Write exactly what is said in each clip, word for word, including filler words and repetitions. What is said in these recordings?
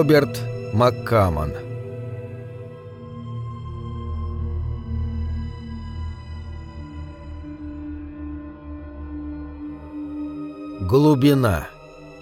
Роберт МакКамон. Глубина.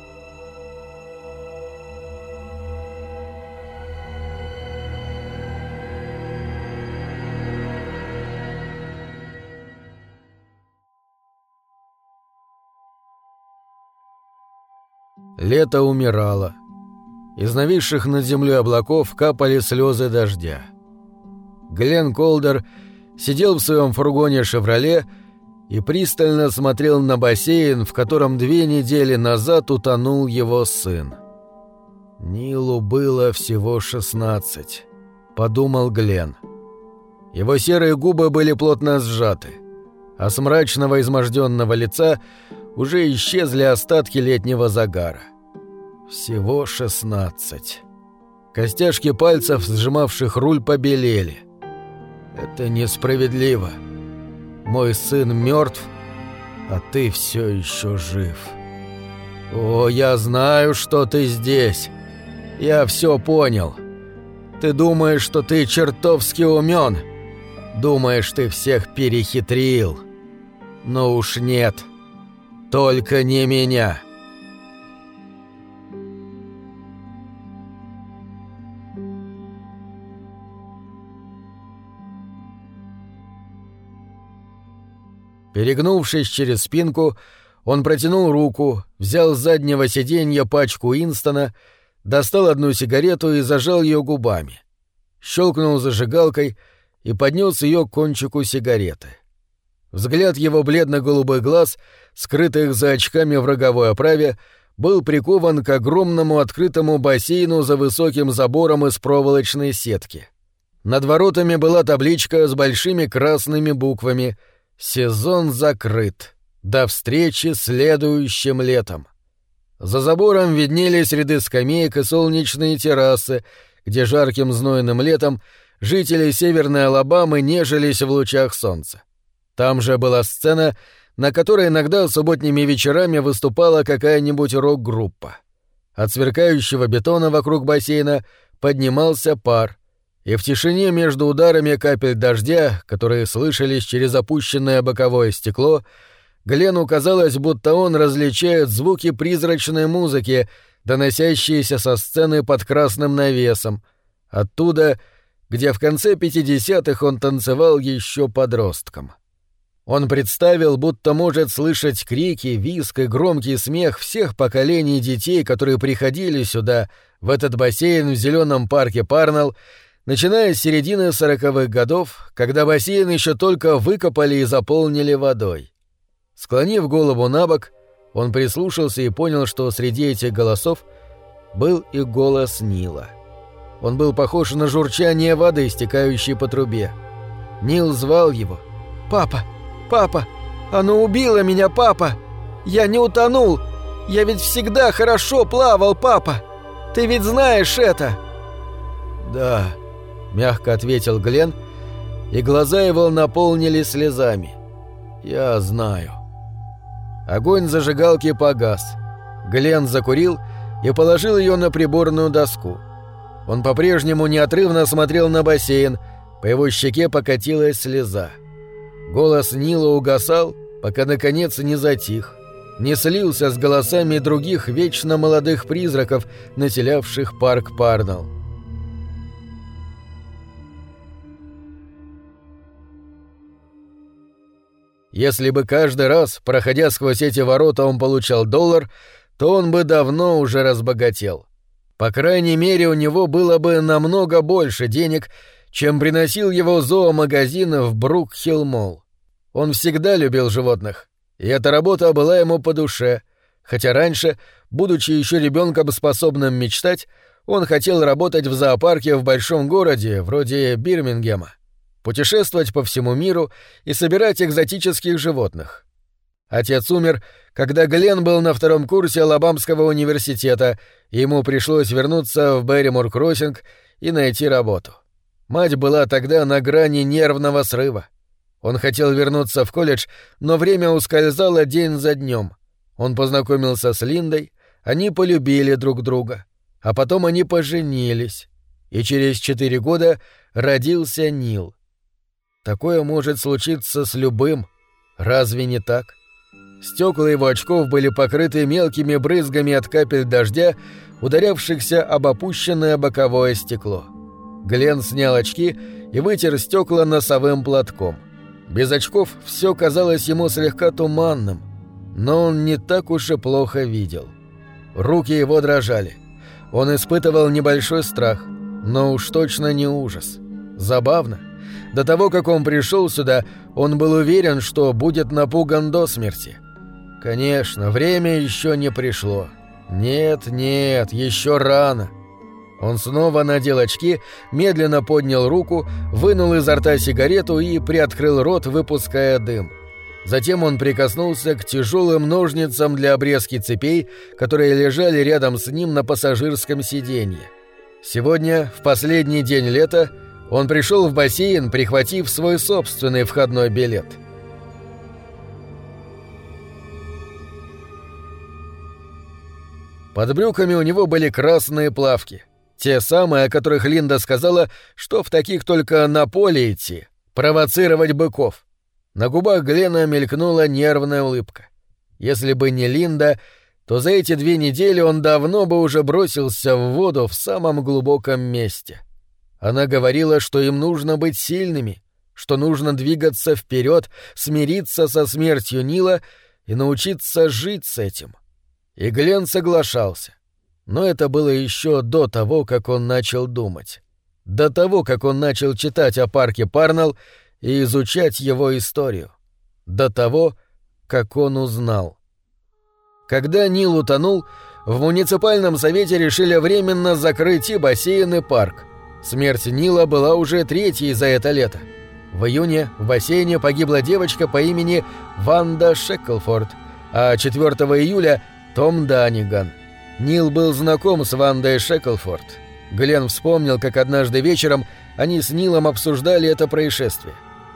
Лето умирало. Из нависших над землей облаков капали слезы дождя. Глен Колдер сидел в своем фургоне «Шевроле» и пристально смотрел на бассейн, в котором две недели назад утонул его сын. «Нилу было всего шестнадцать», — подумал Глен. Его серые губы были плотно сжаты, а с мрачного изможденного лица уже исчезли остатки летнего загара. Всего шестнадцать. Костяшки пальцев, сжимавших руль, побелели. Это несправедливо. Мой сын мертв, а ты все еще жив. О, я знаю, что ты здесь. Я все понял. Ты думаешь, что ты чертовски умен. Думаешь, ты всех перехитрил. Но уж нет. Только не меня. Перегнувшись через спинку, он протянул руку, взял с заднего сиденья пачку Инстона, достал одну сигарету и зажал ее губами. Щелкнул зажигалкой и поднес ее к кончику сигареты. Взгляд его бледно-голубых глаз, скрытых за очками в роговой оправе, был прикован к огромному открытому бассейну за высоким забором из проволочной сетки. Над воротами была табличка с большими красными буквами «Сезон закрыт. До встречи следующим летом». За забором виднелись ряды скамеек и солнечные террасы, где жарким знойным летом жители Северной Алабамы нежились в лучах солнца. Там же была сцена, на которой иногда субботними вечерами выступала какая-нибудь рок-группа. От сверкающего бетона вокруг бассейна поднимался пар, и в тишине между ударами капель дождя, которые слышались через опущенное боковое стекло, Глену казалось, будто он различает звуки призрачной музыки, доносящиеся со сцены под красным навесом, оттуда, где в конце пятидесятых он танцевал еще подростком. Он представил, будто может слышать крики, визг и громкий смех всех поколений детей, которые приходили сюда, в этот бассейн в зеленом парке Парнелл, начиная с середины сороковых годов, когда бассейн еще только выкопали и заполнили водой. Склонив голову набок, он прислушался и понял, что среди этих голосов был и голос Нила. Он был похож на журчание воды, стекающей по трубе. Нил звал его. «Папа! Папа! Оно убило меня, папа! Я не утонул! Я ведь всегда хорошо плавал, папа! Ты ведь знаешь это!» «Да», — мягко ответил Глен, и глаза его наполнились слезами. «Я знаю». Огонь зажигалки погас. Глен закурил и положил ее на приборную доску. Он по-прежнему неотрывно смотрел на бассейн, по его щеке покатилась слеза. Голос Нила угасал, пока наконец не затих, не слился с голосами других вечно молодых призраков, населявших парк Парнелл. Если бы каждый раз, проходя сквозь эти ворота, он получал доллар, то он бы давно уже разбогател. По крайней мере, у него было бы намного больше денег, чем приносил его зоомагазин в Брук-Хилл-Молл. Он всегда любил животных, и эта работа была ему по душе, хотя раньше, будучи еще ребенком, способным мечтать, он хотел работать в зоопарке в большом городе, вроде Бирмингема, путешествовать по всему миру и собирать экзотических животных. Отец умер, когда Глен был на втором курсе Алабамского университета, и ему пришлось вернуться в Берримор-Кроссинг и найти работу. Мать была тогда на грани нервного срыва. Он хотел вернуться в колледж, но время ускользало день за днем. Он познакомился с Линдой, они полюбили друг друга. а потом они поженились, и через четыре года родился Нил. Такое может случиться с любым, разве не так? Стекла его очков были покрыты мелкими брызгами от капель дождя, ударявшихся об опущенное боковое стекло. Гленн снял очки и вытер стекла носовым платком. Без очков все казалось ему слегка туманным, но он не так уж и плохо видел. Руки его дрожали. Он испытывал небольшой страх, но уж точно не ужас. Забавно. До того, как он пришел сюда, он был уверен, что будет напуган до смерти. Конечно, время еще не пришло. Нет, нет, еще рано. Он снова надел очки, медленно поднял руку, вынул изо рта сигарету и приоткрыл рот, выпуская дым. Затем он прикоснулся к тяжелым ножницам для обрезки цепей, которые лежали рядом с ним на пассажирском сиденье. Сегодня, в последний день лета, он пришел в бассейн, прихватив свой собственный входной билет. Под брюками у него были красные плавки. Те самые, о которых Линда сказала, что в таких только на поле идти, провоцировать быков. На губах Гленна мелькнула нервная улыбка. Если бы не Линда, то за эти две недели он давно бы уже бросился в воду в самом глубоком месте. Она говорила, что им нужно быть сильными, что нужно двигаться вперед, смириться со смертью Нила и научиться жить с этим. И Гленн соглашался. Но это было еще до того, как он начал думать. До того, как он начал читать о парке Парнелл и изучать его историю. До того, как он узнал. Когда Нил утонул, в муниципальном совете решили временно закрыть и бассейн, и парк. Смерть Нила была уже третьей за это лето. В июне в бассейне погибла девочка по имени Ванда Шеклфорд, а четвёртого июля — Том Даниган. Нил был знаком с Вандой Шеклфорд. Гленн вспомнил, как однажды вечером они с Нилом обсуждали это происшествие.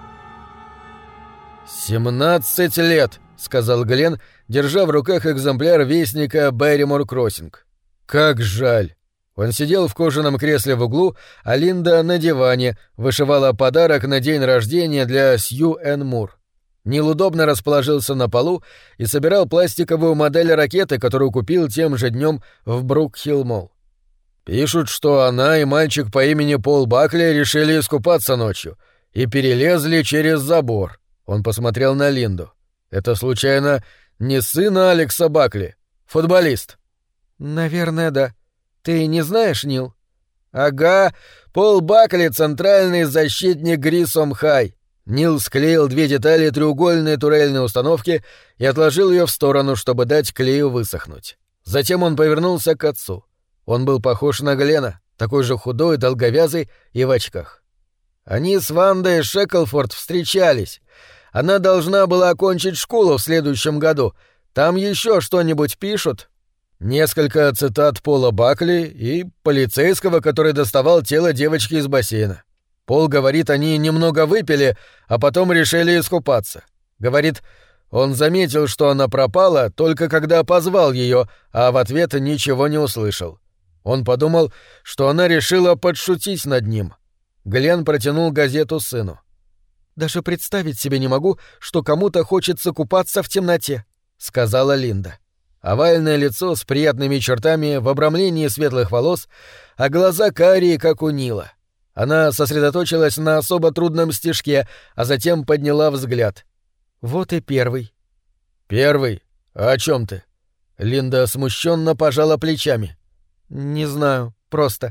«Семнадцать лет», — сказал Гленн, держа в руках экземпляр вестника «Берримор Кроссинг». «Как жаль». Он сидел в кожаном кресле в углу, а Линда на диване вышивала подарок на день рождения для Сью Энн Мур. Нил удобно расположился на полу и собирал пластиковую модель ракеты, которую купил тем же днем в Брук-Хилл-Молл. Пишут, что она и мальчик по имени Пол Бакли решили искупаться ночью и перелезли через забор. Он посмотрел на Линду. «Это, случайно, не сын Алекса Бакли? Футболист?» «Наверное, да. Ты не знаешь, Нил?» «Ага, Пол Бакли — центральный защитник Грисом Хай». Нил склеил две детали треугольной турельной установки и отложил ее в сторону, чтобы дать клею высохнуть. Затем он повернулся к отцу. Он был похож на Гленна, такой же худой, долговязый и в очках. Они с Вандой Шеклфорд встречались. Она должна была окончить школу в следующем году. Там еще что-нибудь пишут?» Несколько цитат Пола Бакли и полицейского, который доставал тело девочки из бассейна. Пол говорит, они немного выпили, а потом решили искупаться. Говорит, он заметил, что она пропала, только когда позвал ее, а в ответ ничего не услышал. Он подумал, что она решила подшутить над ним. Гленн протянул газету сыну. «Даже представить себе не могу, что кому-то хочется купаться в темноте», — сказала Линда. Овальное лицо с приятными чертами в обрамлении светлых волос, а глаза карие, как у Нила. Она сосредоточилась на особо трудном стишке, а затем подняла взгляд. «Вот и первый». «Первый? А о чем ты?» Линда смущенно пожала плечами. «Не знаю, просто.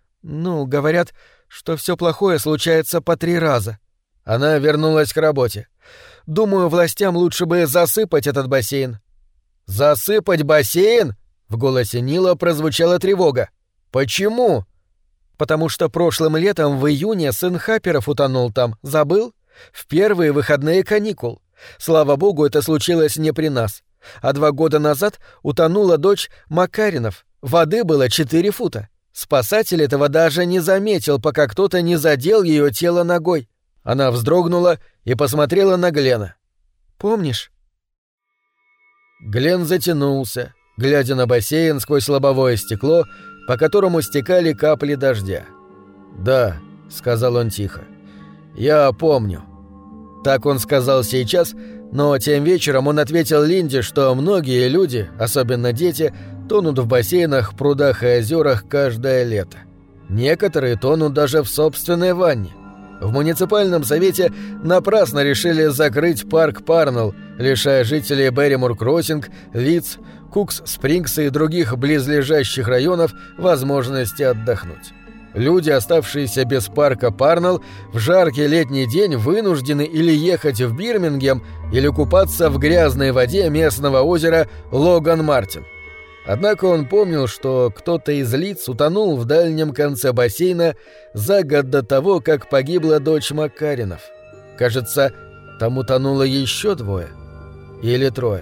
Ну, говорят, что все плохое случается по три раза». Она вернулась к работе. «Думаю, властям лучше бы засыпать этот бассейн». «Засыпать бассейн?» — в голосе Нила прозвучала тревога. «Почему?» «Потому что прошлым летом в июне сын Хапперов утонул там, забыл? В первые выходные каникул. Слава богу, это случилось не при нас. А два года назад утонула дочь Макаринов. Воды было четыре фута. Спасатель этого даже не заметил, пока кто-то не задел ее тело ногой». Она вздрогнула и посмотрела на Гленна. «Помнишь?» Гленн затянулся, глядя на бассейн сквозь лобовое стекло, по которому стекали капли дождя. «Да», — сказал он тихо, — «я помню». Так он сказал сейчас, но тем вечером он ответил Линде, что многие люди, особенно дети, тонут в бассейнах, прудах и озерах каждое лето. Некоторые тонут даже в собственной ванне. В муниципальном совете напрасно решили закрыть парк Парнелл, лишая жителей Берримор-Кроссинг, Лидс, Кукс-Спрингс и других близлежащих районов возможности отдохнуть. Люди, оставшиеся без парка Парнелл, в жаркий летний день вынуждены или ехать в Бирмингем, или купаться в грязной воде местного озера Логан-Мартин. Однако он помнил, что кто-то из Лидс утонул в дальнем конце бассейна за год до того, как погибла дочь Маккаринов. Кажется, там утонуло еще двое. Или трое.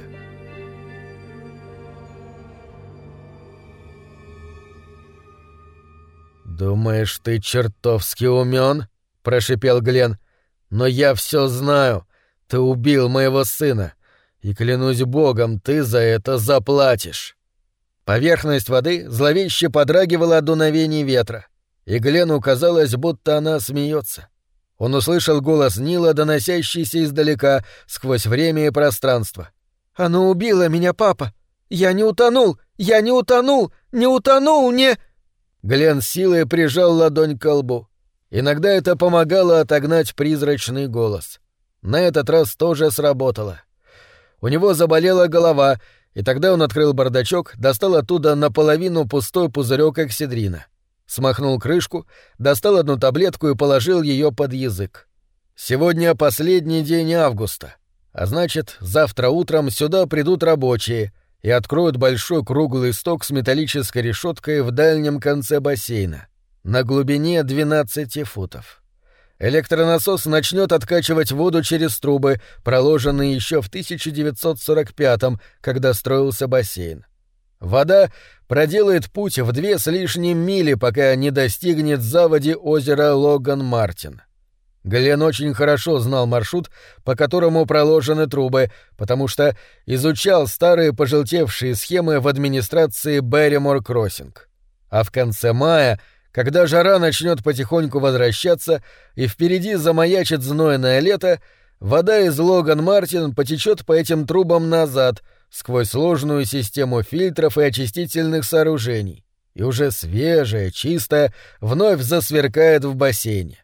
«Думаешь, ты чертовски умён?» — прошипел Гленн. «Но я всё знаю. Ты убил моего сына. И, клянусь богом, ты за это заплатишь». Поверхность воды зловеще подрагивала от дуновений ветра, и Гленну казалось, будто она смеется. Он услышал голос Нила, доносящийся издалека, сквозь время и пространство. «Оно убило меня, папа! Я не утонул! Я не утонул! Не утонул, не...» Гленн силой прижал ладонь к лбу. Иногда это помогало отогнать призрачный голос. На этот раз тоже сработало. У него заболела голова, и тогда он открыл бардачок, достал оттуда наполовину пустой пузырек экседрина. Смахнул крышку, достал одну таблетку и положил ее под язык. Сегодня последний день августа, а значит, завтра утром сюда придут рабочие и откроют большой круглый сток с металлической решеткой в дальнем конце бассейна, на глубине двенадцати футов. Электронасос начнет откачивать воду через трубы, проложенные еще в тысяча девятьсот сорок пятом, когда строился бассейн. Вода проделает путь в две с лишним мили, пока не достигнет заводи озера Логан-Мартин. Гленн очень хорошо знал маршрут, по которому проложены трубы, потому что изучал старые пожелтевшие схемы в администрации Берримор-Кроссинг. А в конце мая, когда жара начнет потихоньку возвращаться и впереди замаячит знойное лето, вода из Логан-Мартин потечет по этим трубам назад, сквозь сложную систему фильтров и очистительных сооружений, и уже свежая, чистая, вновь засверкает в бассейне.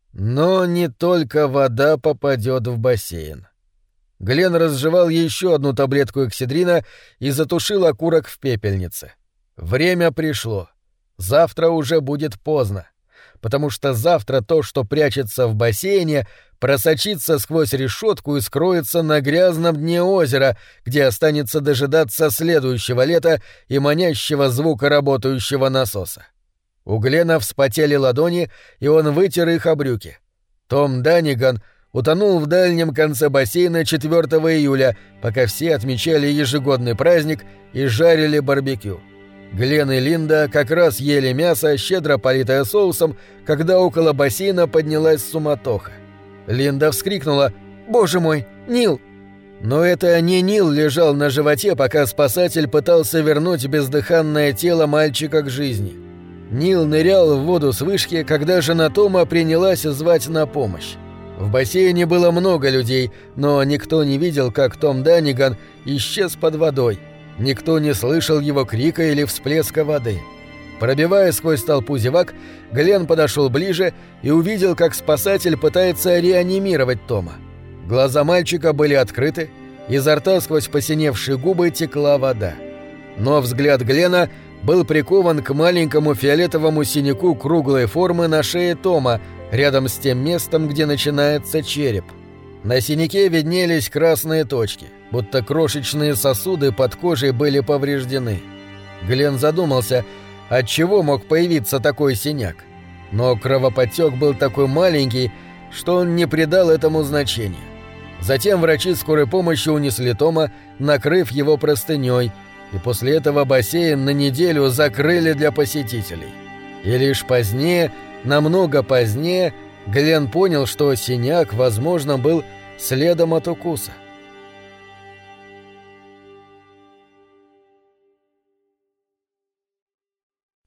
Но не только вода попадет в бассейн. Гленн разжевал еще одну таблетку экседрина и затушил окурок в пепельнице. Время пришло. Завтра уже будет поздно, потому что завтра то, что прячется в бассейне, просочится сквозь решетку и скроется на грязном дне озера, где останется дожидаться следующего лета и манящего звука работающего насоса. У Гленна вспотели ладони, и он вытер их о брюки. Том Данниган утонул в дальнем конце бассейна четвёртого июля, пока все отмечали ежегодный праздник и жарили барбекю. Гленн и Линда как раз ели мясо, щедро политое соусом, когда около бассейна поднялась суматоха. Линда вскрикнула: «Боже мой, Нил!» Но это не Нил лежал на животе, пока спасатель пытался вернуть бездыханное тело мальчика к жизни. Нил нырял в воду с вышки, когда жена Тома принялась звать на помощь. В бассейне было много людей, но никто не видел, как Том Данниган исчез под водой. Никто не слышал его крика или всплеска воды. Пробиваясь сквозь толпу зевак, Гленн подошел ближе и увидел, как спасатель пытается реанимировать Тома. Глаза мальчика были открыты, изо рта сквозь посиневшие губы текла вода. Но взгляд Гленна был прикован к маленькому фиолетовому синяку круглой формы на шее Тома, рядом с тем местом, где начинается череп. На синяке виднелись красные точки, будто крошечные сосуды под кожей были повреждены. Гленн задумался, от чего мог появиться такой синяк. Но кровоподтек был такой маленький, что он не придал этому значения. Затем врачи скорой помощи унесли Тома, накрыв его простыней, и после этого бассейн на неделю закрыли для посетителей. И лишь позднее, намного позднее, Гленн понял, что синяк, возможно, был следом от укуса.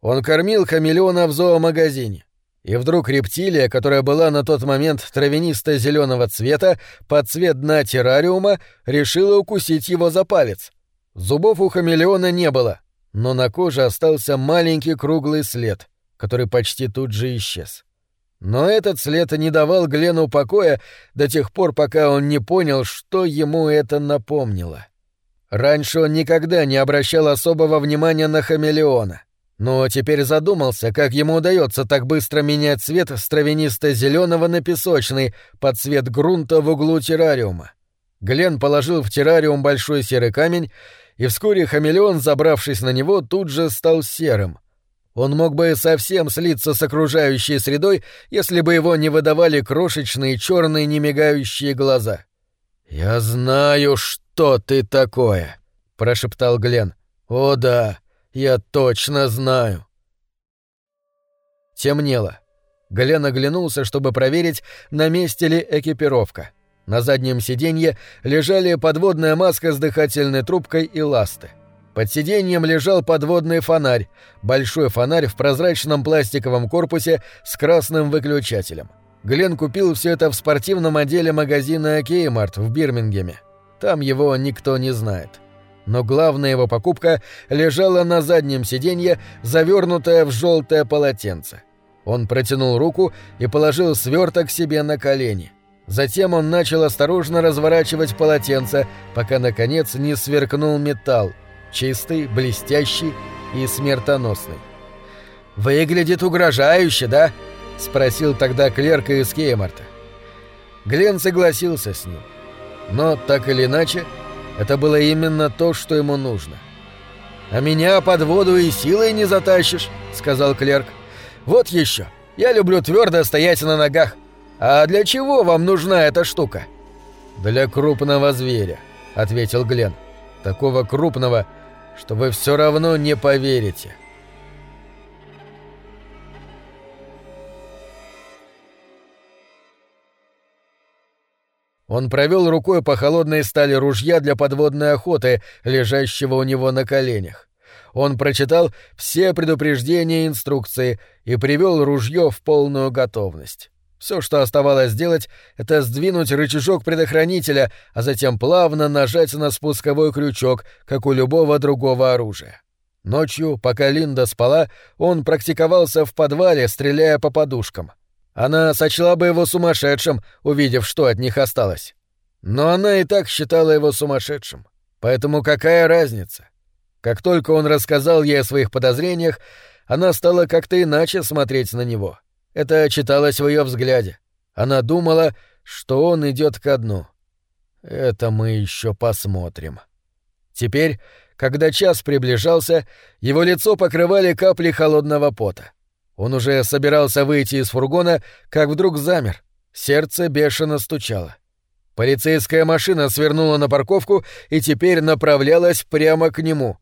Он кормил хамелеона в зоомагазине. И вдруг рептилия, которая была на тот момент травянисто-зеленого цвета, под цвет дна террариума, решила укусить его за палец. Зубов у хамелеона не было, но на коже остался маленький круглый след, который почти тут же исчез. Но этот след не давал Глену покоя до тех пор, пока он не понял, что ему это напомнило. Раньше он никогда не обращал особого внимания на хамелеона. Но теперь задумался, как ему удается так быстро менять цвет с травянисто-зеленого на песочный под цвет грунта в углу террариума. Глен положил в террариум большой серый камень, и вскоре хамелеон, забравшись на него, тут же стал серым. Он мог бы совсем слиться с окружающей средой, если бы его не выдавали крошечные черные немигающие глаза. «Я знаю, что ты такое», — прошептал Глен. «О да, я точно знаю». Темнело. Глен оглянулся, чтобы проверить, на месте ли экипировка. На заднем сиденье лежали подводная маска с дыхательной трубкой и ласты. Под сиденьем лежал подводный фонарь, большой фонарь в прозрачном пластиковом корпусе с красным выключателем. Глен купил все это в спортивном отделе магазина Кеймарт в Бирмингеме. Там его никто не знает. Но главная его покупка лежала на заднем сиденье, завернутая в желтое полотенце. Он протянул руку и положил сверток себе на колени. Затем он начал осторожно разворачивать полотенце, пока, наконец, не сверкнул металл, чистый, блестящий и смертоносный. «Выглядит угрожающе, да?» — спросил тогда клерка из Кеймарта. Глен согласился с ним. Но, так или иначе, это было именно то, что ему нужно. «А меня под воду и силой не затащишь», — сказал клерк. «Вот еще. Я люблю твердо стоять на ногах. А для чего вам нужна эта штука?» «Для крупного зверя», — ответил Глен. «Такого крупного, что вы все равно не поверите». Он провел рукой по холодной стали ружья для подводной охоты, лежащего у него на коленях. Он прочитал все предупреждения и инструкции и привел ружье в полную готовность. Все, что оставалось сделать, это сдвинуть рычажок предохранителя, а затем плавно нажать на спусковой крючок, как у любого другого оружия. Ночью, пока Линда спала, он практиковался в подвале, стреляя по подушкам. Она сочла бы его сумасшедшим, увидев, что от них осталось. Но она и так считала его сумасшедшим. Поэтому какая разница? Как только он рассказал ей о своих подозрениях, она стала как-то иначе смотреть на него. Это читалось в ее взгляде. Она думала, что он идет ко дну. Это мы еще посмотрим. Теперь, когда час приближался, его лицо покрывали капли холодного пота. Он уже собирался выйти из фургона, как вдруг замер. Сердце бешено стучало. Полицейская машина свернула на парковку и теперь направлялась прямо к нему.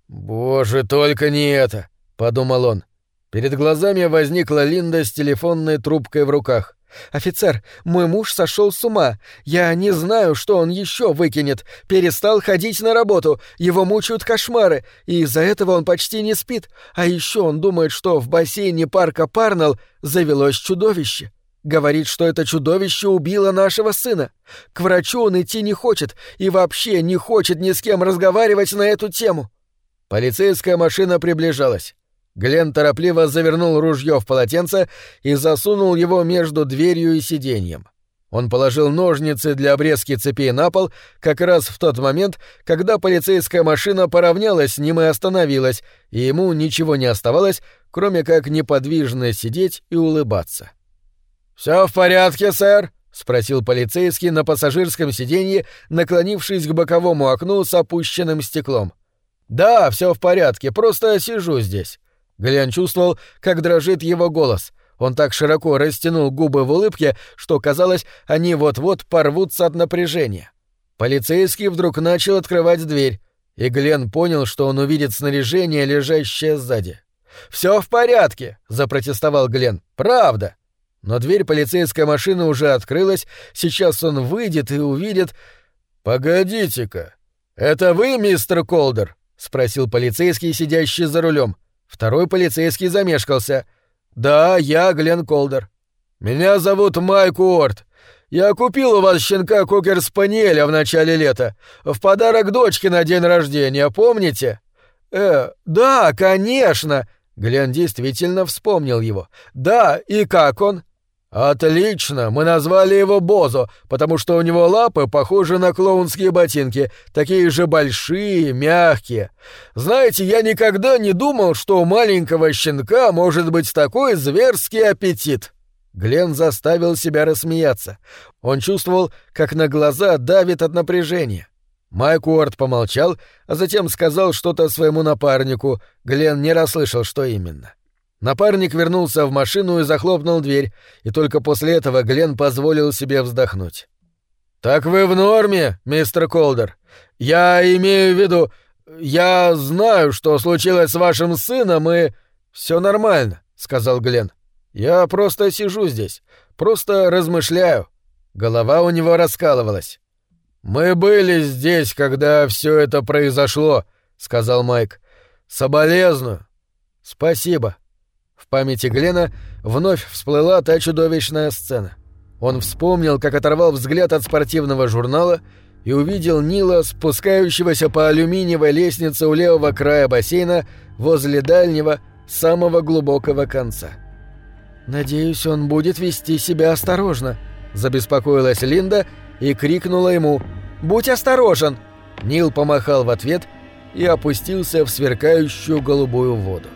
«Боже, только не это!» — подумал он. Перед глазами возникла Линда с телефонной трубкой в руках. «Офицер, мой муж сошел с ума. Я не знаю, что он еще выкинет. Перестал ходить на работу. Его мучают кошмары, и из-за этого он почти не спит. А еще он думает, что в бассейне парка Парнелл завелось чудовище. Говорит, что это чудовище убило нашего сына. К врачу он идти не хочет и вообще не хочет ни с кем разговаривать на эту тему». Полицейская машина приближалась. Глен торопливо завернул ружье в полотенце и засунул его между дверью и сиденьем. Он положил ножницы для обрезки цепей на пол как раз в тот момент, когда полицейская машина поравнялась с ним и остановилась, и ему ничего не оставалось, кроме как неподвижно сидеть и улыбаться. «Всё в порядке, сэр?» — спросил полицейский на пассажирском сиденье, наклонившись к боковому окну с опущенным стеклом. «Да, всё в порядке, просто сижу здесь». Глен чувствовал, как дрожит его голос. Он так широко растянул губы в улыбке, что, казалось, они вот-вот порвутся от напряжения. Полицейский вдруг начал открывать дверь, и Глен понял, что он увидит снаряжение, лежащее сзади. «Всё в порядке», — запротестовал Глен. «Правда». Но дверь полицейской машины уже открылась, сейчас он выйдет и увидит... «Погодите-ка, это вы, мистер Колдер?» — спросил полицейский, сидящий за рулем. Второй полицейский замешкался. «Да, я Глен Колдер». «Меня зовут Майк Уорд. Я купил у вас щенка кокер-спаниеля в начале лета. В подарок дочке на день рождения, помните?» «Э, да, конечно!» Глен действительно вспомнил его. «Да, и как он?» «Отлично! Мы назвали его Бозо, потому что у него лапы похожи на клоунские ботинки, такие же большие, мягкие. Знаете, я никогда не думал, что у маленького щенка может быть такой зверский аппетит». Глен заставил себя рассмеяться. Он чувствовал, как на глаза давит от напряжения. Майк Уорд помолчал, а затем сказал что-то своему напарнику. Глен не расслышал, что именно. Напарник вернулся в машину и захлопнул дверь, и только после этого Глен позволил себе вздохнуть. «Так вы в норме, мистер Колдер? Я имею в виду... Я знаю, что случилось с вашим сыном, и... Все нормально», — сказал Глен. «Я просто сижу здесь, просто размышляю». Голова у него раскалывалась. «Мы были здесь, когда все это произошло», — сказал Майк. «Соболезную». «Спасибо». В памяти Глена вновь всплыла та чудовищная сцена. Он вспомнил, как оторвал взгляд от спортивного журнала и увидел Нила, спускающегося по алюминиевой лестнице у левого края бассейна возле дальнего, самого глубокого конца. «Надеюсь, он будет вести себя осторожно», — забеспокоилась Линда и крикнула ему: «Будь осторожен!» Нил помахал в ответ и опустился в сверкающую голубую воду.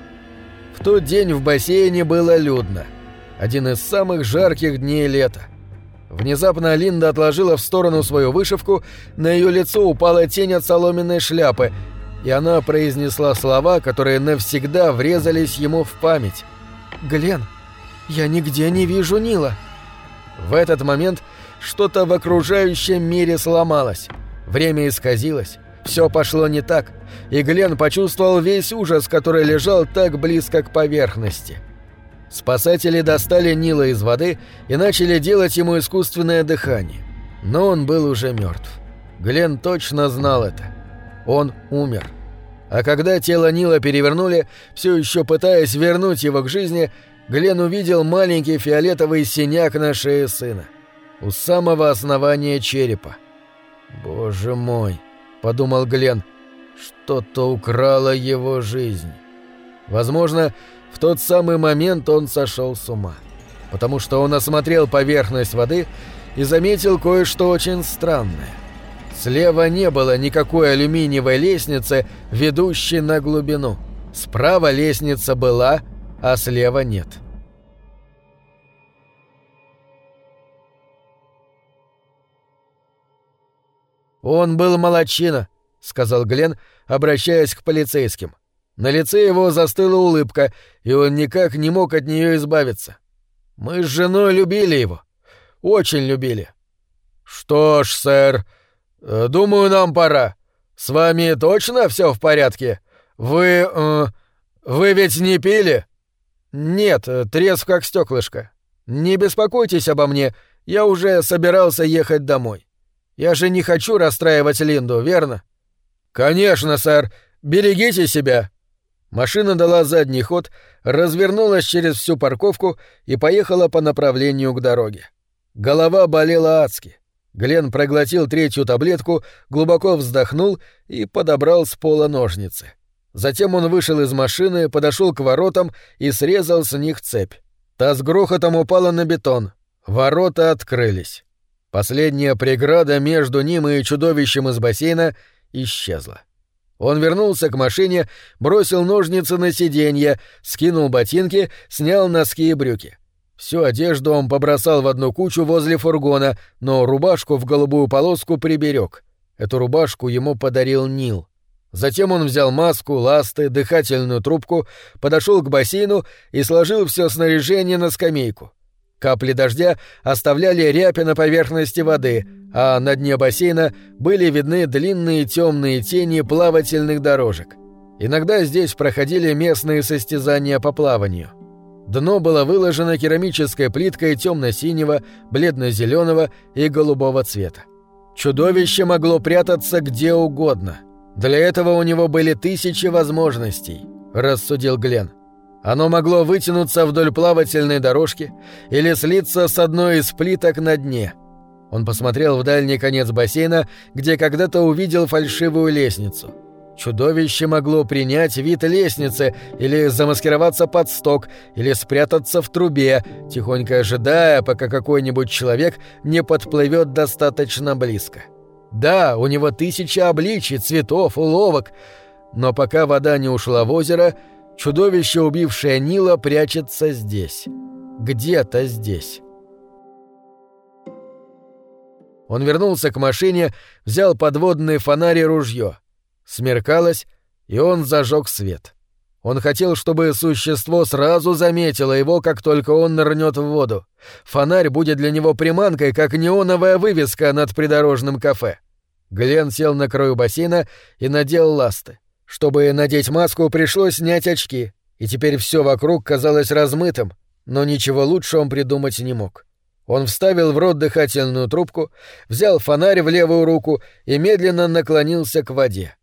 В тот день в бассейне было людно. Один из самых жарких дней лета. Внезапно Линда отложила в сторону свою вышивку, на ее лицо упала тень от соломенной шляпы, и она произнесла слова, которые навсегда врезались ему в память. «Глен, я нигде не вижу Нила». В этот момент что-то в окружающем мире сломалось. Время исказилось. Все пошло не так, и Глен почувствовал весь ужас, который лежал так близко к поверхности. Спасатели достали Нила из воды и начали делать ему искусственное дыхание. Но он был уже мертв. Глен точно знал это. Он умер. А когда тело Нила перевернули, все еще пытаясь вернуть его к жизни, Глен увидел маленький фиолетовый синяк на шее сына. У самого основания черепа. «Боже мой», — подумал Глен, — «что-то украло его жизнь». Возможно, в тот самый момент он сошел с ума, потому что он осмотрел поверхность воды и заметил кое-что очень странное. Слева не было никакой алюминиевой лестницы, ведущей на глубину. Справа лестница была, а слева нет. «Он был молодчина», — сказал Глен, обращаясь к полицейским. На лице его застыла улыбка, и он никак не мог от нее избавиться. «Мы с женой любили его. Очень любили». «Что ж, сэр, думаю, нам пора. С вами точно все в порядке? Вы... Э, вы ведь не пили?» «Нет, трезв как стеклышко. Не беспокойтесь обо мне, я уже собирался ехать домой. Я же не хочу расстраивать Линду, верно?» «Конечно, сэр. Берегите себя». Машина дала задний ход, развернулась через всю парковку и поехала по направлению к дороге. Голова болела адски. Глен проглотил третью таблетку, глубоко вздохнул и подобрал с пола ножницы. Затем он вышел из машины, подошел к воротам и срезал с них цепь. Та с грохотом упала на бетон. Ворота открылись. Последняя преграда между ним и чудовищем из бассейна исчезла. Он вернулся к машине, бросил ножницы на сиденье, скинул ботинки, снял носки и брюки. Всю одежду он побросал в одну кучу возле фургона, но рубашку в голубую полоску приберег. Эту рубашку ему подарил Нил. Затем он взял маску, ласты, дыхательную трубку, подошел к бассейну и сложил все снаряжение на скамейку. Капли дождя оставляли рябь на поверхности воды, а на дне бассейна были видны длинные темные тени плавательных дорожек. Иногда здесь проходили местные состязания по плаванию. Дно было выложено керамической плиткой темно-синего, бледно-зеленого и голубого цвета. Чудовище могло прятаться где угодно. Для этого у него были тысячи возможностей. — рассудил Глен. Оно могло вытянуться вдоль плавательной дорожки или слиться с одной из плиток на дне. Он посмотрел в дальний конец бассейна, где когда-то увидел фальшивую лестницу. Чудовище могло принять вид лестницы или замаскироваться под сток, или спрятаться в трубе, тихонько ожидая, пока какой-нибудь человек не подплывет достаточно близко. Да, у него тысяча обличий, цветов, уловок, но пока вода не ушла в озеро, чудовище, убившее Нила, прячется здесь. Где-то здесь. Он вернулся к машине, взял подводный фонарь и ружье. Смеркалось, и он зажег свет. Он хотел, чтобы существо сразу заметило его, как только он нырнет в воду. Фонарь будет для него приманкой, как неоновая вывеска над придорожным кафе. Глен сел на краю бассейна и надел ласты. Чтобы надеть маску, пришлось снять очки, и теперь все вокруг казалось размытым, но ничего лучше он придумать не мог. Он вставил в рот дыхательную трубку, взял фонарь в левую руку и медленно наклонился к воде.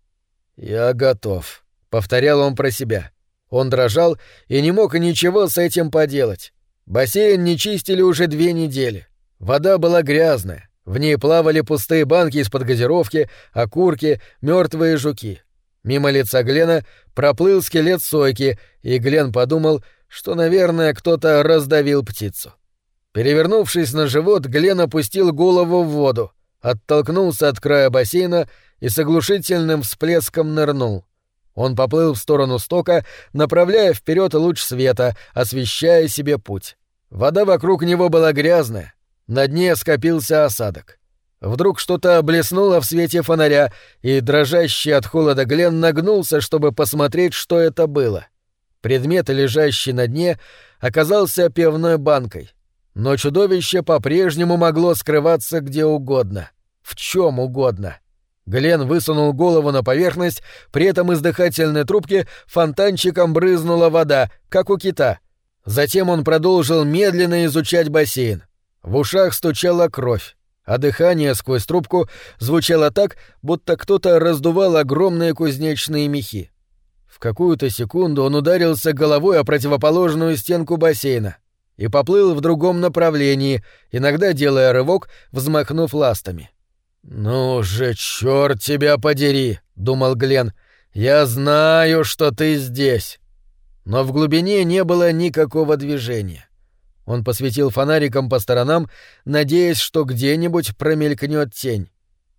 «Я готов», — повторял он про себя. Он дрожал и не мог ничего с этим поделать. Бассейн не чистили уже две недели. Вода была грязная, в ней плавали пустые банки из-под газировки, окурки, мертвые жуки. Мимо лица Глена проплыл скелет сойки, и Глен подумал, что, наверное, кто-то раздавил птицу. Перевернувшись на живот, Глен опустил голову в воду, оттолкнулся от края бассейна и с оглушительным всплеском нырнул. Он поплыл в сторону стока, направляя вперед луч света, освещая себе путь. Вода вокруг него была грязная, на дне скопился осадок. Вдруг что-то блеснуло в свете фонаря, и дрожащий от холода Глен нагнулся, чтобы посмотреть, что это было. Предмет, лежащий на дне, оказался пивной банкой. Но чудовище по-прежнему могло скрываться где угодно, в чем угодно. Глен высунул голову на поверхность, при этом из дыхательной трубки фонтанчиком брызнула вода, как у кита. Затем он продолжил медленно изучать бассейн. В ушах стучала кровь, а дыхание сквозь трубку звучало так, будто кто-то раздувал огромные кузнечные мехи. В какую-то секунду он ударился головой о противоположную стенку бассейна и поплыл в другом направлении, иногда делая рывок, взмахнув ластами. «Ну же, чёрт тебя подери!» — думал Глен. «Я знаю, что ты здесь!» Но в глубине не было никакого движения. Он посветил фонариком по сторонам, надеясь, что где-нибудь промелькнет тень.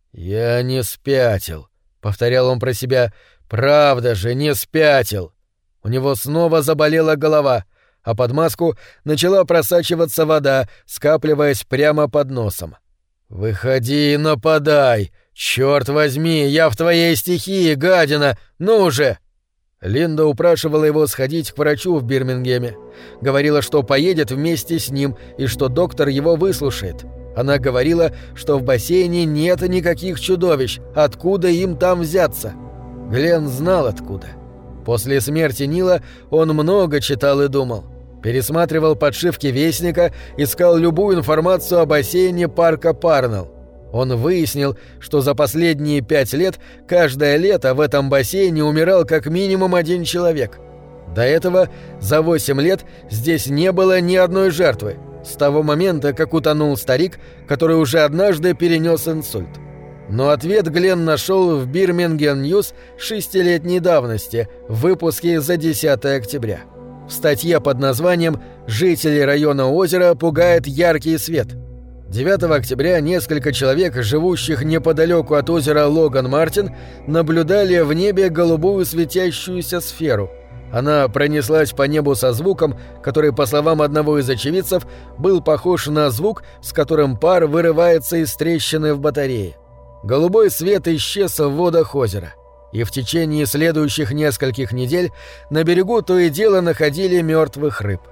«Я не спятил», — повторял он про себя. «Правда же, не спятил!» У него снова заболела голова, а под маску начала просачиваться вода, скапливаясь прямо под носом. «Выходи и нападай! Чёрт возьми, я в твоей стихии, гадина! Ну же!» Линда упрашивала его сходить к врачу в Бирмингеме. Говорила, что поедет вместе с ним и что доктор его выслушает. Она говорила, что в бассейне нет никаких чудовищ, откуда им там взяться. Глен знал откуда. После смерти Нила он много читал и думал. Пересматривал подшивки Вестника, искал любую информацию о бассейне парка Парнелл. Он выяснил, что за последние пять лет каждое лето в этом бассейне умирал как минимум один человек. До этого за восемь лет здесь не было ни одной жертвы, с того момента, как утонул старик, который уже однажды перенес инсульт. Но ответ Глен нашел в Бирмингем Ньюс шестилетней давности, в выпуске за десятое октября. В статье под названием «Жители района озера пугает яркий свет». девятого октября несколько человек, живущих неподалеку от озера Логан-Мартин, наблюдали в небе голубую светящуюся сферу. Она пронеслась по небу со звуком, который, по словам одного из очевидцев, был похож на звук, с которым пар вырывается из трещины в батарее. Голубой свет исчез в водах озера. И в течение следующих нескольких недель на берегу то и дело находили мертвых рыб.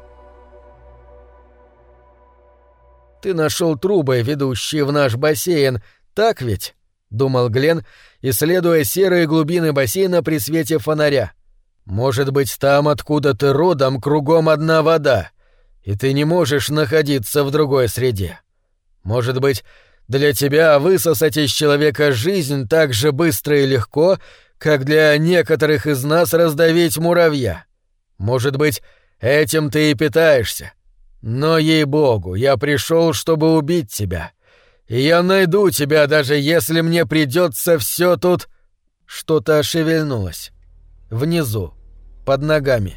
«Ты нашел трубы, ведущие в наш бассейн, так ведь?» — думал Глен, исследуя серые глубины бассейна при свете фонаря. «Может быть, там, откуда ты родом, кругом одна вода, и ты не можешь находиться в другой среде. Может быть, для тебя высосать из человека жизнь так же быстро и легко, как для некоторых из нас раздавить муравья. Может быть, этим ты и питаешься. Но, ей-богу, я пришел, чтобы убить тебя. И я найду тебя, даже если мне придется все тут...» Что-то шевельнулось. Внизу, под ногами,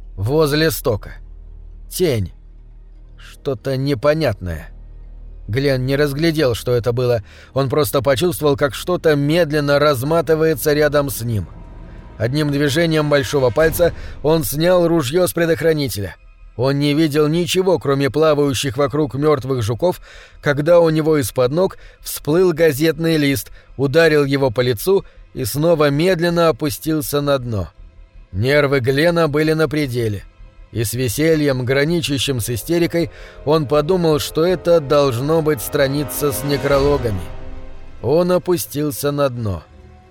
возле стока. Тень. Что-то непонятное. Глен не разглядел, что это было. Он просто почувствовал, как что-то медленно разматывается рядом с ним. Одним движением большого пальца он снял ружье с предохранителя. Он не видел ничего, кроме плавающих вокруг мертвых жуков, когда у него из-под ног всплыл газетный лист, ударил его по лицу и снова медленно опустился на дно. Нервы Глена были на пределе. И с весельем, граничащим с истерикой, он подумал, что это должно быть страница с некрологами. Он опустился на дно.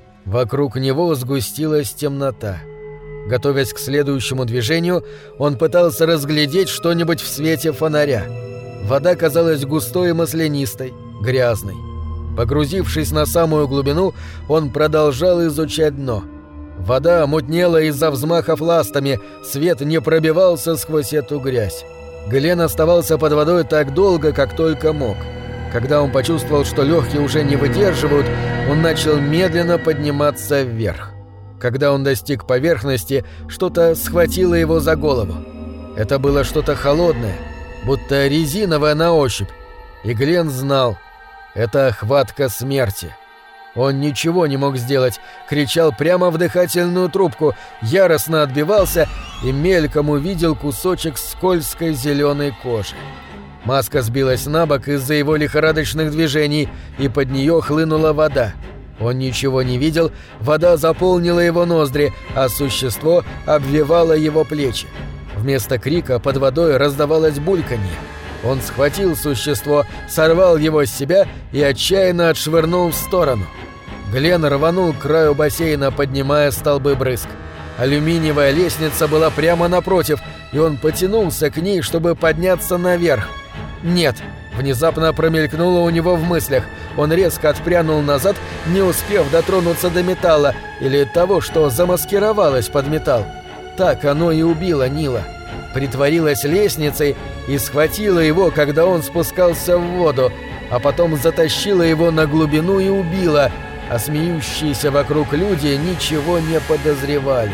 Вокруг него сгустилась темнота. Готовясь к следующему движению, он пытался разглядеть что-нибудь в свете фонаря. Вода казалась густой и маслянистой, грязной. Погрузившись на самую глубину, он продолжал изучать дно. Вода мутнела из-за взмахов ластами, свет не пробивался сквозь эту грязь. Глен оставался под водой так долго, как только мог. Когда он почувствовал, что легкие уже не выдерживают, он начал медленно подниматься вверх. Когда он достиг поверхности, что-то схватило его за голову. Это было что-то холодное, будто резиновое на ощупь. И Глен знал — это хватка смерти. Он ничего не мог сделать, кричал прямо в дыхательную трубку, яростно отбивался и мельком увидел кусочек скользкой зеленой кожи. Маска сбилась на бок из-за его лихорадочных движений, и под нее хлынула вода. Он ничего не видел, вода заполнила его ноздри, а существо обвивало его плечи. Вместо крика под водой раздавалось бульканье. Он схватил существо, сорвал его с себя и отчаянно отшвырнул в сторону. Глен рванул к краю бассейна, поднимая столбы брызг. Алюминиевая лестница была прямо напротив, и он потянулся к ней, чтобы подняться наверх. «Нет!» — внезапно промелькнуло у него в мыслях. Он резко отпрянул назад, не успев дотронуться до металла или того, что замаскировалось под металл. Так оно и убило Нила. Притворилась лестницей и схватила его, когда он спускался в воду, а потом затащила его на глубину и убила, а смеющиеся вокруг люди ничего не подозревали.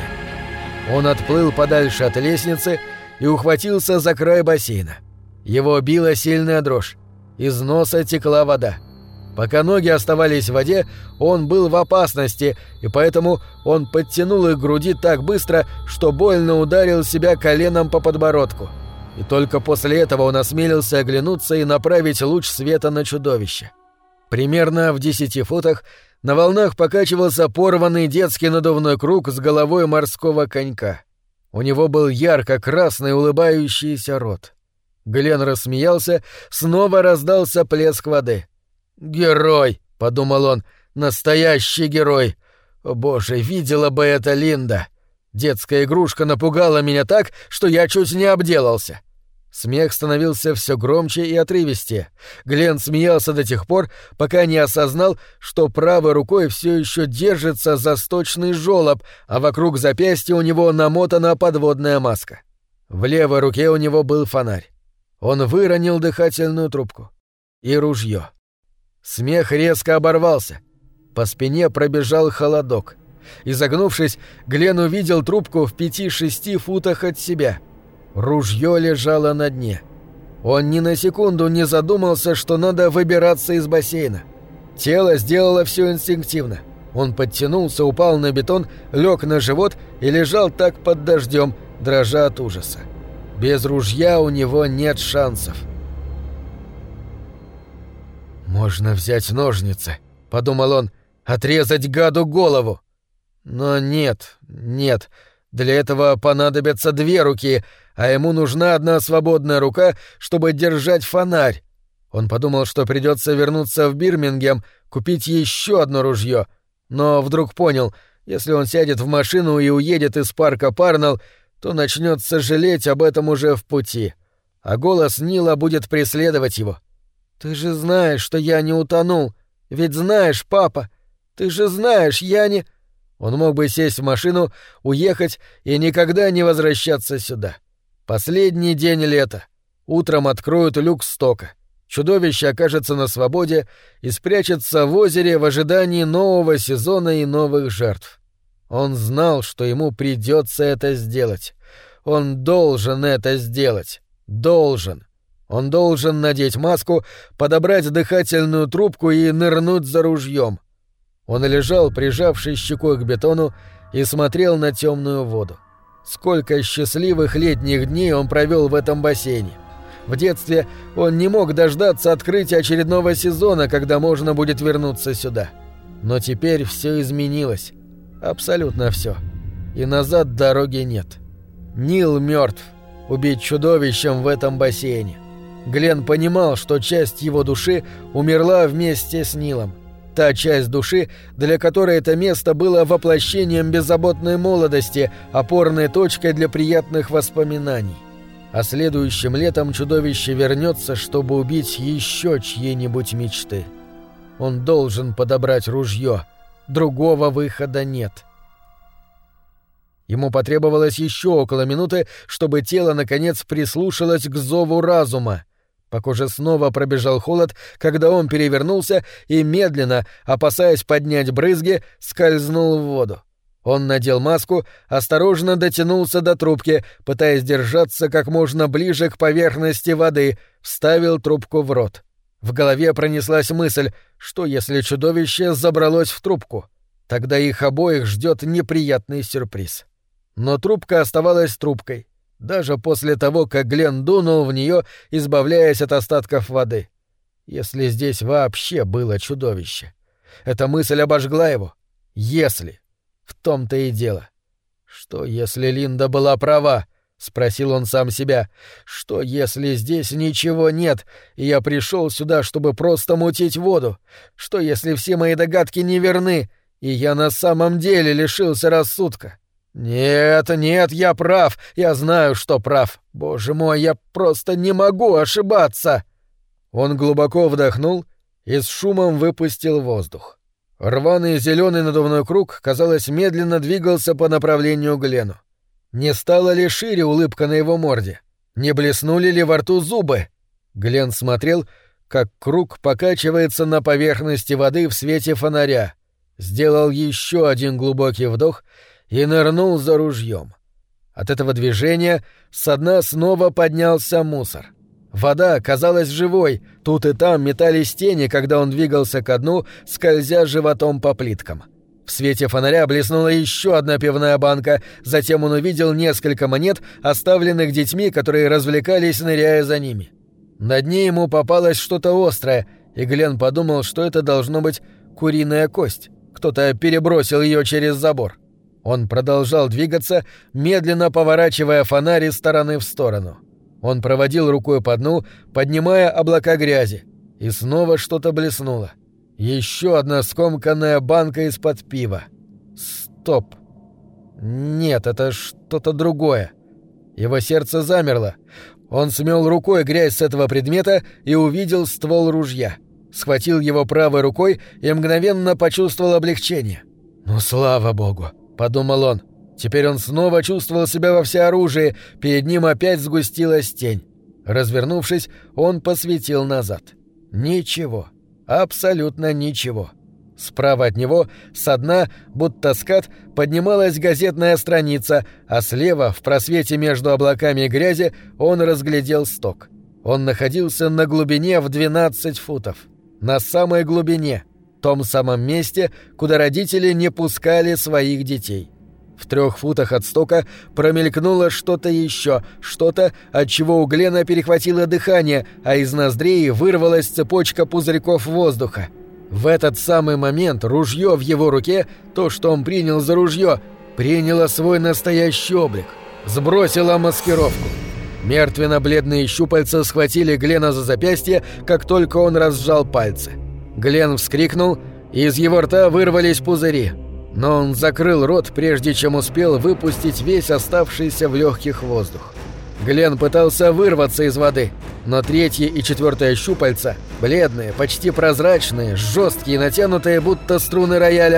Он отплыл подальше от лестницы и ухватился за край бассейна. Его била сильная дрожь. Из носа текла вода. Пока ноги оставались в воде, он был в опасности, и поэтому он подтянул их к груди так быстро, что больно ударил себя коленом по подбородку. И только после этого он осмелился оглянуться и направить луч света на чудовище. Примерно в десяти футах на волнах покачивался порванный детский надувной круг с головой морского конька. У него был ярко-красный улыбающийся рот. Глен рассмеялся, снова раздался плеск воды. «Герой!» — подумал он. «Настоящий герой! О, боже, видела бы это Линда! Детская игрушка напугала меня так, что я чуть не обделался!» Смех становился все громче и отрывистее. Глен смеялся до тех пор, пока не осознал, что правой рукой все еще держится за сточный жёлоб, а вокруг запястья у него намотана подводная маска. В левой руке у него был фонарь. Он выронил дыхательную трубку. И ружье. Смех резко оборвался. По спине пробежал холодок. Изогнувшись, Глен увидел трубку в пяти-шести футах от себя. Ружье лежало на дне. Он ни на секунду не задумался, что надо выбираться из бассейна. Тело сделало все инстинктивно. Он подтянулся, упал на бетон, лег на живот и лежал так под дождем, дрожа от ужаса. Без ружья у него нет шансов. «Можно взять ножницы», — подумал он, — «отрезать гаду голову». Но нет, нет, для этого понадобятся две руки, а ему нужна одна свободная рука, чтобы держать фонарь. Он подумал, что придется вернуться в Бирмингем, купить еще одно ружье, но вдруг понял, если он сядет в машину и уедет из парка Парнелл, то начнет сожалеть об этом уже в пути, а голос Нила будет преследовать его. «Ты же знаешь, что я не утонул. Ведь знаешь, папа. Ты же знаешь, я не...» Он мог бы сесть в машину, уехать и никогда не возвращаться сюда. Последний день лета. Утром откроют люк стока. Чудовище окажется на свободе и спрячется в озере в ожидании нового сезона и новых жертв. Он знал, что ему придется это сделать. Он должен это сделать. Должен. Он должен надеть маску, подобрать дыхательную трубку и нырнуть за ружьем. Он лежал, прижавшись щекой к бетону, и смотрел на темную воду. Сколько счастливых летних дней он провел в этом бассейне. В детстве он не мог дождаться открытия очередного сезона, когда можно будет вернуться сюда. Но теперь все изменилось. Абсолютно все. И назад дороги нет. Нил мертв. Убить чудовищем в этом бассейне. Гленн понимал, что часть его души умерла вместе с Нилом. Та часть души, для которой это место было воплощением беззаботной молодости, опорной точкой для приятных воспоминаний. А следующим летом чудовище вернется, чтобы убить еще чьи-нибудь мечты. Он должен подобрать ружье. Другого выхода нет. Ему потребовалось еще около минуты, чтобы тело наконец прислушалось к зову разума. По коже снова пробежал холод, когда он перевернулся и медленно, опасаясь поднять брызги, скользнул в воду. Он надел маску, осторожно дотянулся до трубки, пытаясь держаться как можно ближе к поверхности воды, вставил трубку в рот. В голове пронеслась мысль, что если чудовище забралось в трубку, тогда их обоих ждет неприятный сюрприз. Но трубка оставалась трубкой, даже после того, как Гленн дунул в нее, избавляясь от остатков воды. Если здесь вообще было чудовище. Эта мысль обожгла его. Если. В том-то и дело. Что, если Линда была права? — спросил он сам себя. «Что, если здесь ничего нет, и я пришел сюда, чтобы просто мутить воду? Что, если все мои догадки неверны, и я на самом деле лишился рассудка? Нет, нет, я прав, я знаю, что прав. Боже мой, я просто не могу ошибаться!» Он глубоко вдохнул и с шумом выпустил воздух. Рваный зеленый надувной круг, казалось, медленно двигался по направлению к Гленну. Не стала ли шире улыбка на его морде? Не блеснули ли во рту зубы? Гленн смотрел, как круг покачивается на поверхности воды в свете фонаря. Сделал еще один глубокий вдох и нырнул за ружьем. От этого движения со дна снова поднялся мусор. Вода казалась живой, тут и там метались тени, когда он двигался ко дну, скользя животом по плиткам. В свете фонаря блеснула еще одна пивная банка, затем он увидел несколько монет, оставленных детьми, которые развлекались, ныряя за ними. На дне ему попалось что-то острое, и Гленн подумал, что это должно быть куриная кость. Кто-то перебросил ее через забор. Он продолжал двигаться, медленно поворачивая фонарь из стороны в сторону. Он проводил рукой по дну, поднимая облака грязи, и снова что-то блеснуло. Еще одна скомканная банка из-под пива. Стоп. Нет, это что-то другое. Его сердце замерло. Он смел рукой грязь с этого предмета и увидел ствол ружья. Схватил его правой рукой и мгновенно почувствовал облегчение. «Ну, слава богу», — подумал он. Теперь он снова чувствовал себя во всеоружии, перед ним опять сгустилась тень. Развернувшись, он посветил назад. Ничего. Абсолютно ничего. Справа от него, со дна, будто скат, поднималась газетная страница, а слева, в просвете между облаками грязи, он разглядел сток. Он находился на глубине в двенадцать футов. На самой глубине, том самом месте, куда родители не пускали своих детей. В трех футах от стока промелькнуло что-то еще, что-то, от чего у Гленна перехватило дыхание, а из ноздрей вырвалась цепочка пузырьков воздуха. В этот самый момент ружье в его руке, то, что он принял за ружье, приняло свой настоящий облик, сбросило маскировку. Мертвенно-бледные щупальца схватили Гленна за запястье, как только он разжал пальцы. Гленн вскрикнул, и из его рта вырвались пузыри. Но он закрыл рот, прежде чем успел выпустить весь оставшийся в легких воздух. Гленн пытался вырваться из воды, но третье и четвертое щупальца, бледные, почти прозрачные, жесткие, натянутые, будто струны рояля,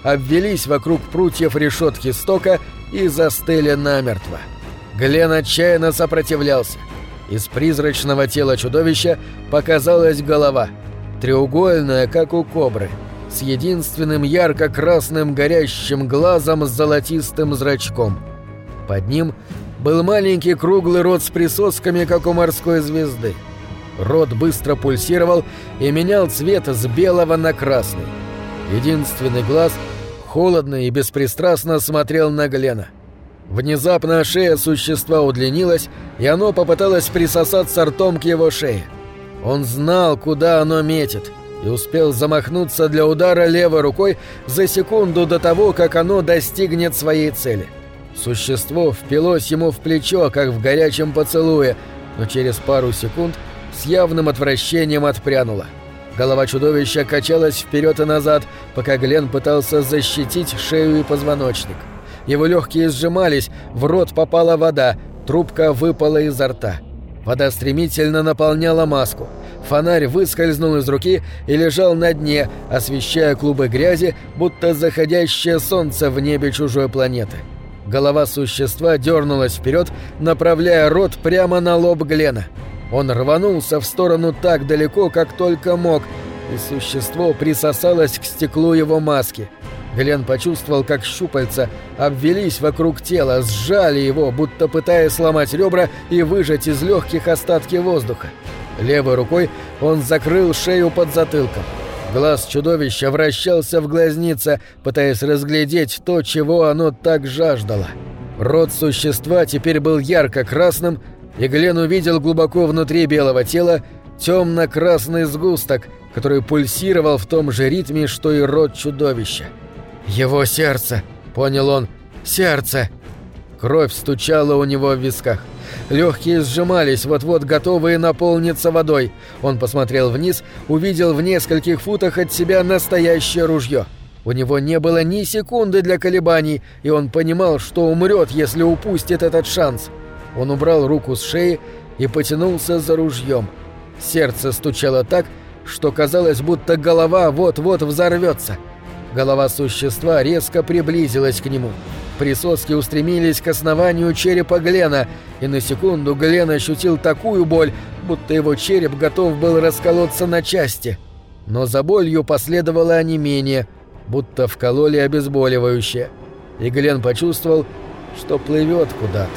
обвелись вокруг прутьев решетки стока и застыли намертво. Глен отчаянно сопротивлялся. Из призрачного тела чудовища показалась голова, треугольная, как у кобры, с единственным ярко-красным горящим глазом с золотистым зрачком. Под ним был маленький круглый рот с присосками, как у морской звезды. Рот быстро пульсировал и менял цвет с белого на красный. Единственный глаз холодно и беспристрастно смотрел на Глена. Внезапно шея существа удлинилась, и оно попыталось присосаться ртом к его шее. Он знал, куда оно метит, и успел замахнуться для удара левой рукой за секунду до того, как оно достигнет своей цели. Существо впилось ему в плечо, как в горячем поцелуе, но через пару секунд с явным отвращением отпрянуло. Голова чудовища качалась вперед и назад, пока Глен пытался защитить шею и позвоночник. Его легкие сжимались, в рот попала вода, трубка выпала изо рта. Вода стремительно наполняла маску. Фонарь выскользнул из руки и лежал на дне, освещая клубы грязи, будто заходящее солнце в небе чужой планеты. Голова существа дернулась вперед, направляя рот прямо на лоб Глена. Он рванулся в сторону так далеко, как только мог, и существо присосалось к стеклу его маски. Глен почувствовал, как щупальца обвелись вокруг тела, сжали его, будто пытаясь сломать ребра и выжать из легких остатки воздуха. Левой рукой он закрыл шею под затылком. Глаз чудовища вращался в глазнице, пытаясь разглядеть то, чего оно так жаждало. Рот существа теперь был ярко-красным, и Глен увидел глубоко внутри белого тела темно-красный сгусток, который пульсировал в том же ритме, что и рот чудовища. «Его сердце!» — понял он. «Сердце!» Кровь стучала у него в висках. Легкие сжимались, вот-вот готовые наполниться водой. Он посмотрел вниз, увидел в нескольких футах от себя настоящее ружье. У него не было ни секунды для колебаний, и он понимал, что умрет, если упустит этот шанс. Он убрал руку с шеи и потянулся за ружьем. Сердце стучало так, что казалось, будто голова вот-вот взорвется. Голова существа резко приблизилась к нему. Присоски устремились к основанию черепа Глена, и на секунду Глен ощутил такую боль, будто его череп готов был расколоться на части. Но за болью последовало онемение, будто вкололи обезболивающее, и Глен почувствовал, что плывет куда-то,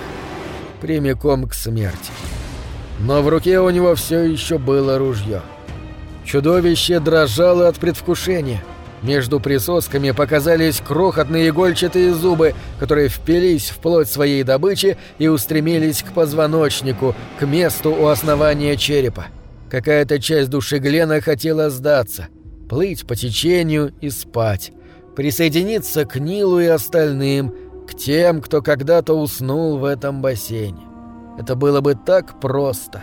прямиком к смерти. Но в руке у него все еще было ружье. Чудовище дрожало от предвкушения. Между присосками показались крохотные игольчатые зубы, которые впились в плоть своей добычи и устремились к позвоночнику, к месту у основания черепа. Какая-то часть души Глена хотела сдаться, плыть по течению и спать, присоединиться к Нилу и остальным, к тем, кто когда-то уснул в этом бассейне. Это было бы так просто,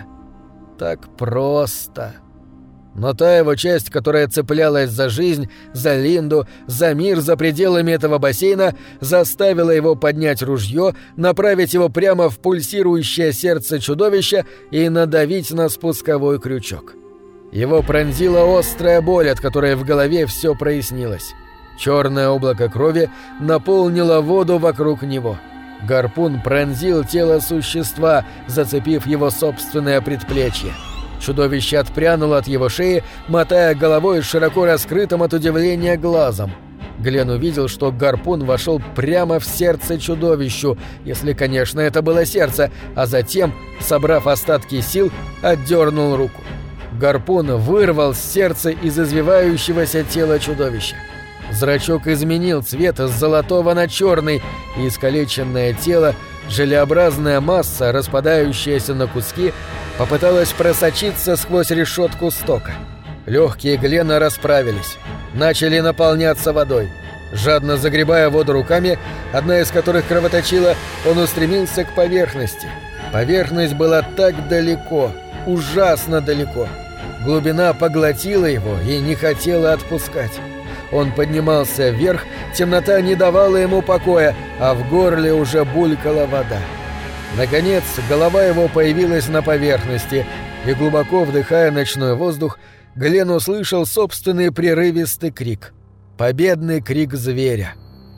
так просто... Но та его часть, которая цеплялась за жизнь, за Линду, за мир за пределами этого бассейна, заставила его поднять ружье, направить его прямо в пульсирующее сердце чудовища и надавить на спусковой крючок. Его пронзила острая боль, от которой в голове все прояснилось. Черное облако крови наполнило воду вокруг него. Гарпун пронзил тело существа, зацепив его собственное предплечье. Чудовище отпрянуло от его шеи, мотая головой широко раскрытым от удивления глазом. Глен увидел, что гарпун вошел прямо в сердце чудовищу, если, конечно, это было сердце, а затем, собрав остатки сил, отдернул руку. Гарпун вырвал сердце из извивающегося тела чудовища. Зрачок изменил цвет с золотого на черный, и искалеченное тело, желеобразная масса, распадающаяся на куски, попыталась просочиться сквозь решетку стока. Легкие Глена расправились, начали наполняться водой. Жадно загребая воду руками, одна из которых кровоточила, он устремился к поверхности. Поверхность была так далеко, ужасно далеко. Глубина поглотила его и не хотела отпускать. Он поднимался вверх, темнота не давала ему покоя, а в горле уже булькала вода. Наконец, голова его появилась на поверхности, и, глубоко вдыхая ночной воздух, Глен услышал собственный прерывистый крик. победный крик зверя.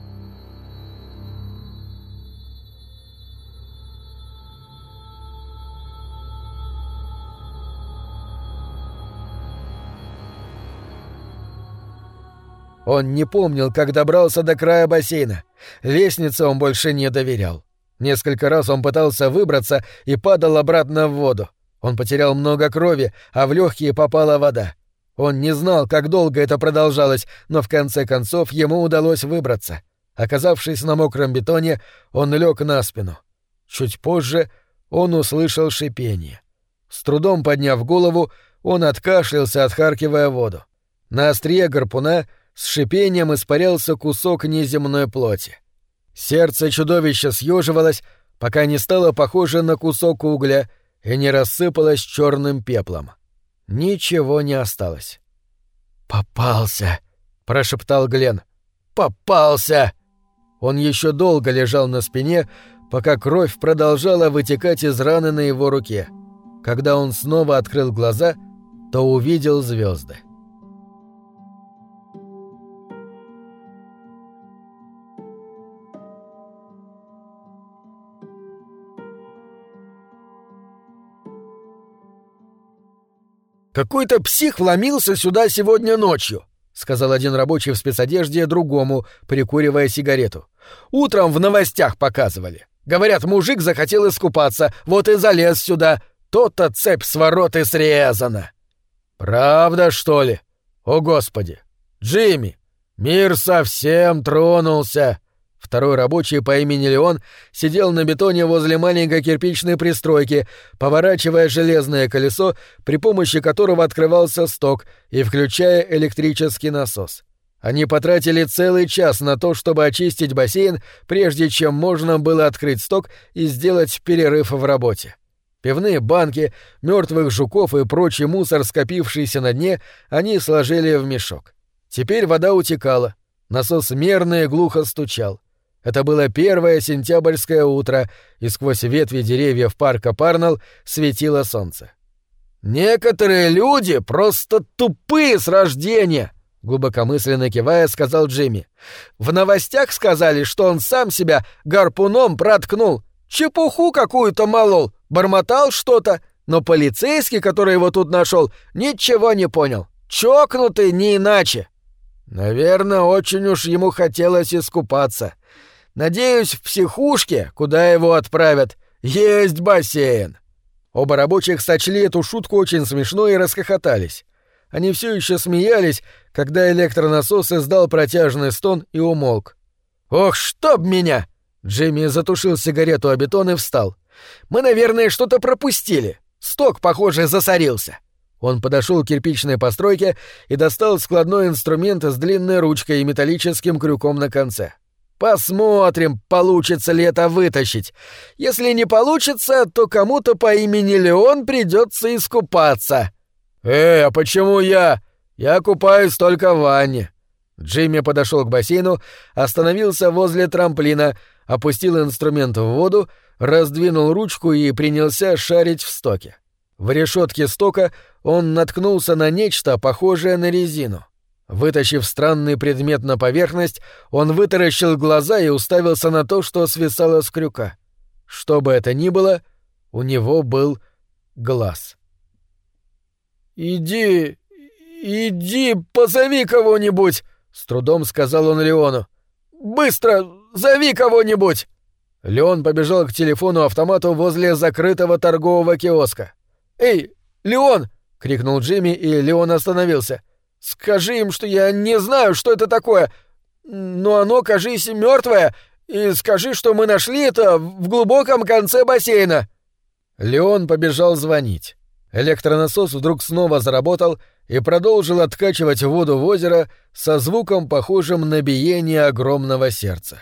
Он не помнил, как добрался до края бассейна. Лестнице он больше не доверял. Несколько раз он пытался выбраться и падал обратно в воду. Он потерял много крови, а в легкие попала вода. Он не знал, как долго это продолжалось, но в конце концов ему удалось выбраться. Оказавшись на мокром бетоне, он лег на спину. Чуть позже он услышал шипение. С трудом подняв голову, он откашлялся, отхаркивая воду. На острие гарпуна с шипением испарялся кусок неземной плоти. Сердце чудовища съеживалось, пока не стало похоже на кусок угля и не рассыпалось черным пеплом. Ничего не осталось. «Попался!» — прошептал Гленн. «Попался!» Он еще долго лежал на спине, пока кровь продолжала вытекать из раны на его руке. Когда он снова открыл глаза, то увидел звезды. «Какой-то псих вломился сюда сегодня ночью», — сказал один рабочий в спецодежде другому, прикуривая сигарету. «Утром в новостях показывали. Говорят, мужик захотел искупаться, вот и залез сюда. То-то цепь с ворот и срезана». «Правда, что ли? О, Господи! Джимми, мир совсем тронулся!» Второй рабочий по имени Леон сидел на бетоне возле маленькой кирпичной пристройки, поворачивая железное колесо, при помощи которого открывался сток, и включая электрический насос. Они потратили целый час на то, чтобы очистить бассейн, прежде чем можно было открыть сток и сделать перерыв в работе. Пивные банки, мертвых жуков и прочий мусор, скопившийся на дне, они сложили в мешок. Теперь вода утекала, насос мерно и глухо стучал. Это было первое сентябрьское утро, и сквозь ветви деревьев парка Парнелл светило солнце. «Некоторые люди просто тупые с рождения», — глубокомысленно кивая, сказал Джимми. «В новостях сказали, что он сам себя гарпуном проткнул. Чепуху какую-то молол, бормотал что-то, но полицейский, который его тут нашел, ничего не понял. Чокнутый не иначе». «Наверное, очень уж ему хотелось искупаться. Надеюсь, в психушке, куда его отправят, есть бассейн». Оба рабочих сочли эту шутку очень смешной и расхохотались. Они все еще смеялись, когда электронасос издал протяжный стон и умолк. «Ох, чтоб меня!» Джимми затушил сигарету о бетон и встал. «Мы, наверное, что-то пропустили. Сток, похоже, засорился». Он подошел к кирпичной постройке и достал складной инструмент с длинной ручкой и металлическим крюком на конце. «Посмотрим, получится ли это вытащить. Если не получится, то кому-то по имени Леон придется искупаться». «Эй, а почему я? Я купаюсь только в ванне». Джимми подошел к бассейну, остановился возле трамплина, опустил инструмент в воду, раздвинул ручку и принялся шарить в стоке. В решетке стока он наткнулся на нечто, похожее на резину. Вытащив странный предмет на поверхность, он вытаращил глаза и уставился на то, что свисало с крюка. Что бы это ни было, у него был глаз. «Иди, иди, позови кого-нибудь!» — с трудом сказал он Леону. «Быстро, зови кого-нибудь!» Леон побежал к телефону-автомату возле закрытого торгового киоска. «Эй, Леон!» — крикнул Джимми, и Леон остановился. «Скажи им, что я не знаю, что это такое, но оно, кажись, мертвое, и скажи, что мы нашли это в глубоком конце бассейна». Леон побежал звонить. Электронасос вдруг снова заработал и продолжил откачивать воду в озеро со звуком, похожим на биение огромного сердца.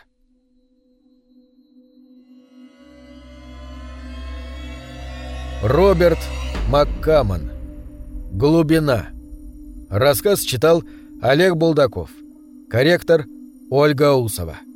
Роберт Маккамон. Глубина. Рассказ читал Олег Булдаков. Корректор Ольга Усова.